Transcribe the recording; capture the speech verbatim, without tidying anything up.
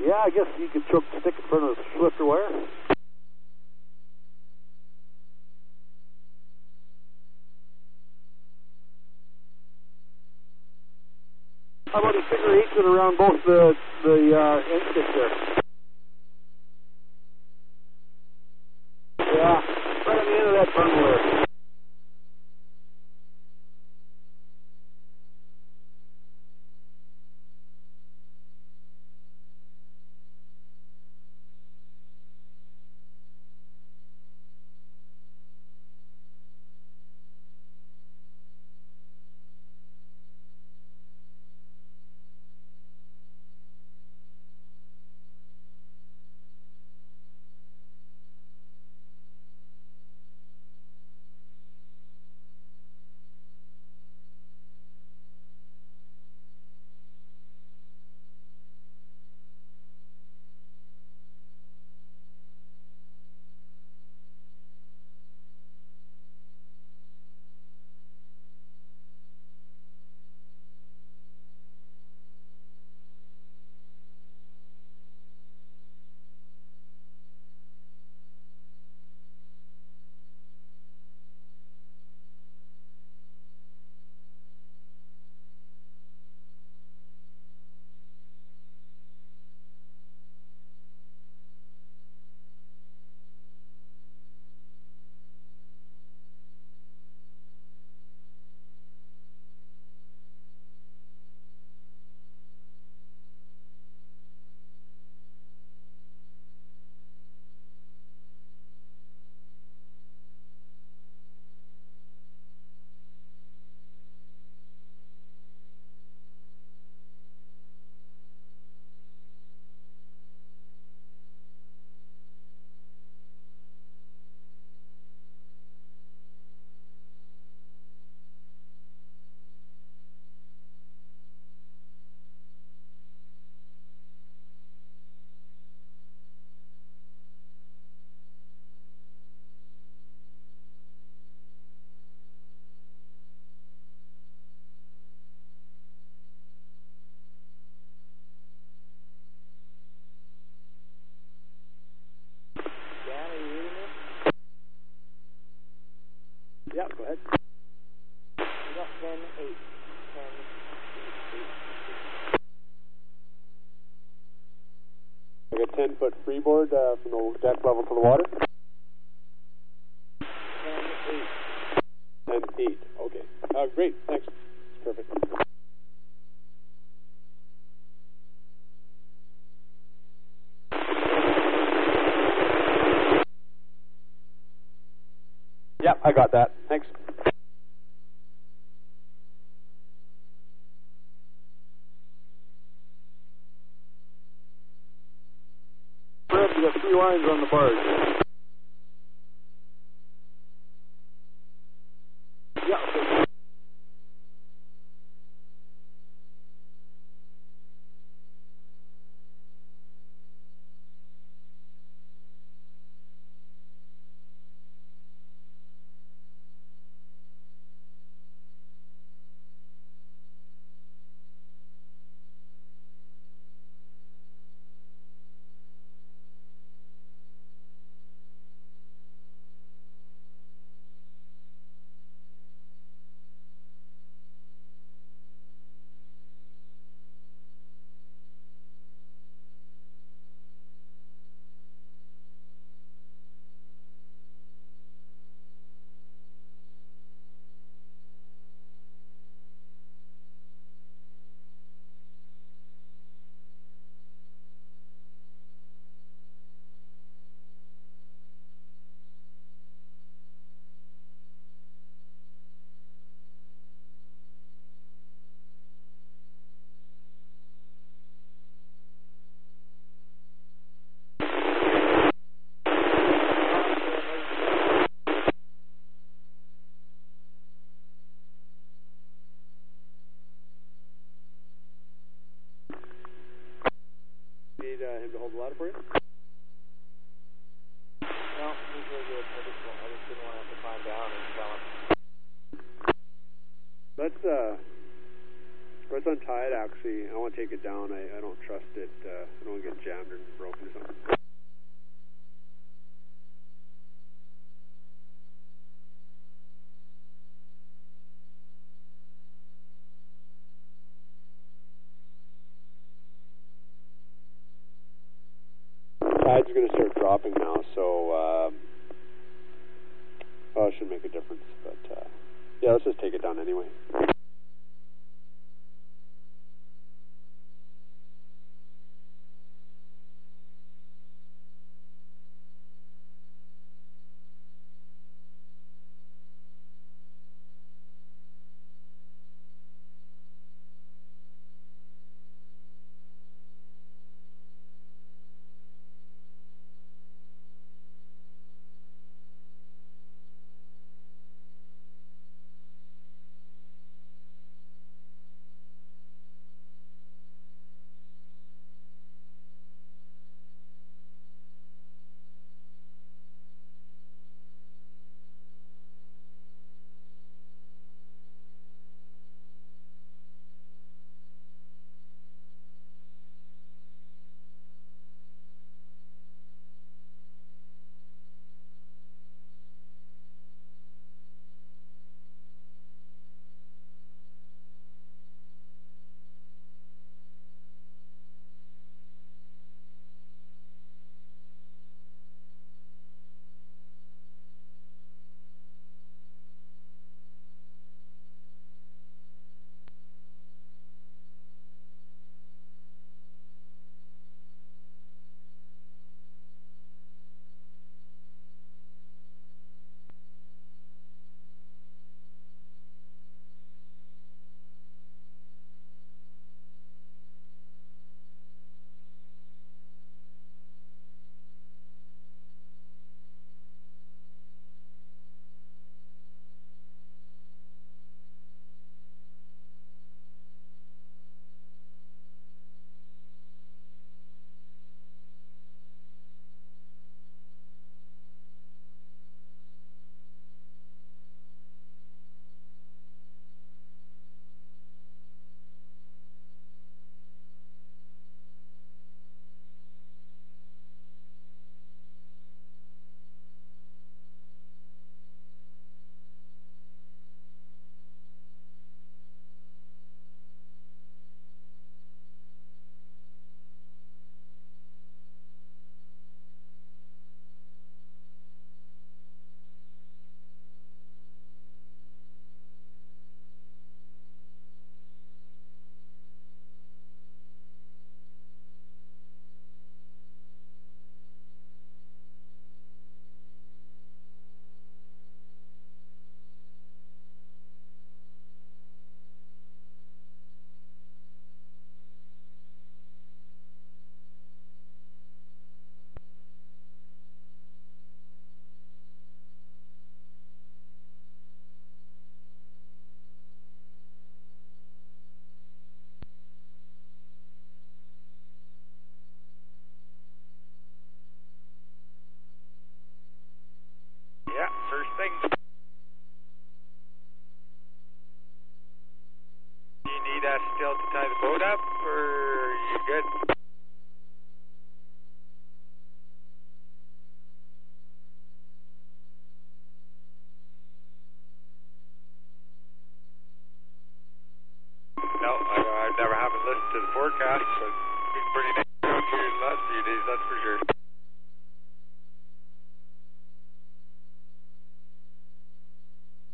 Yeah, I guess you could choke the stick in front of the swifter wire. How about he figure eights it around both the, the uh, end sticks there? Yeah, right on the end of that bundle there. Yeah, go ahead. Yep, ten, eight, ten, eight. I got ten foot freeboard uh, from the deck level to the water. ten, eight. ten, eight. Okay. Uh, great. Thanks. Perfect. Yeah, I got that. Thanks. Fred, you got three lines on the barge. Yeah, okay. Need uh, him to hold the ladder for you? No, he's really good. I just, I just didn't want to have to climb down and tell him. Let's uh, But it's untied, actually. I want to take it down. I, I don't trust it. Uh, I don't want to get jammed or broken or something. Tides are going to start dropping now, so um, well, it shouldn't make a difference. But uh, yeah, let's just take it down anyway. Yeah, first thing. Do you need us still to tie the boat up, or are you good? No, I, I never haven't listened to the forecast, but it's been pretty nice out here the last few days, that's for sure.